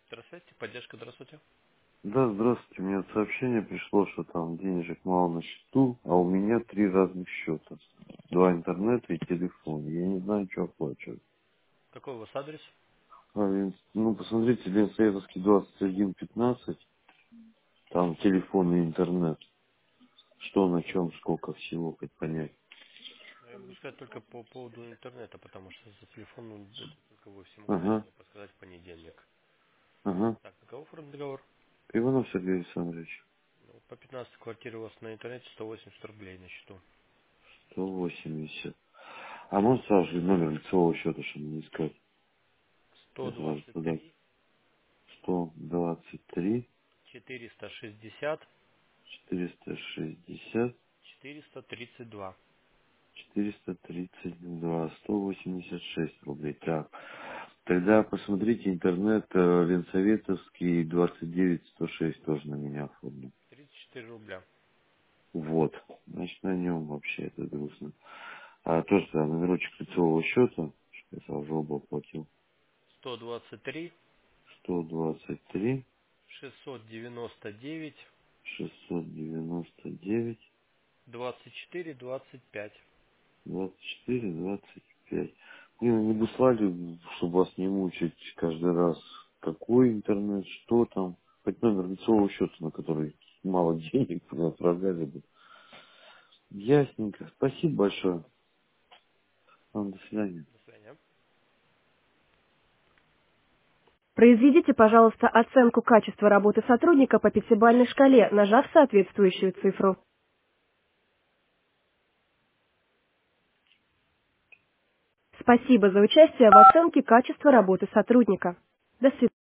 Здравствуйте, поддержка, здравствуйте. Да, здравствуйте. У меня сообщение пришло, что там денежек мало на счету, а у меня 3 разных счета. 2 интернета и телефон. Я не знаю, что оплачивать. Какой у вас адрес? Ну, посмотрите, Ленсоветовский 2115, там телефон и интернет. Что на чем, сколько всего, хоть понять. Ну, я могу сказать только по поводу интернета, потому что за телефон это только вы все могу Ага, точно подсказать в понедельник. ага. Так, на кого оформлен договор? Иванов Сергей Александрович, Ну, по 15 квартире у вас на интернете 180 рублей на счету. 180. А можно сразу же номер лицевого счета, чтобы не искать? Я сразу туда. 123 123 460 460 432. 432, 186 рублей. Так, тогда посмотрите интернет Ленсоветовский 29106 тоже на меня оформлен. 34 рубля. Вот, значит на нем вообще это грустно. А то, что номерочек лицевого счета, что я сразу оба оплатил, 123 123 699 699 24 25. 24, 25. Не бы слали, чтобы вас не мучить каждый раз. Какой интернет, что там. Хоть номер лицевого счета, на который мало денег отправляли бы. Ясненько. Спасибо большое. Вам до свидания. До свидания. Произведите, пожалуйста, оценку качества работы сотрудника по пятибалльной шкале, нажав соответствующую цифру. Спасибо за участие в оценке качества работы сотрудника. До свидания.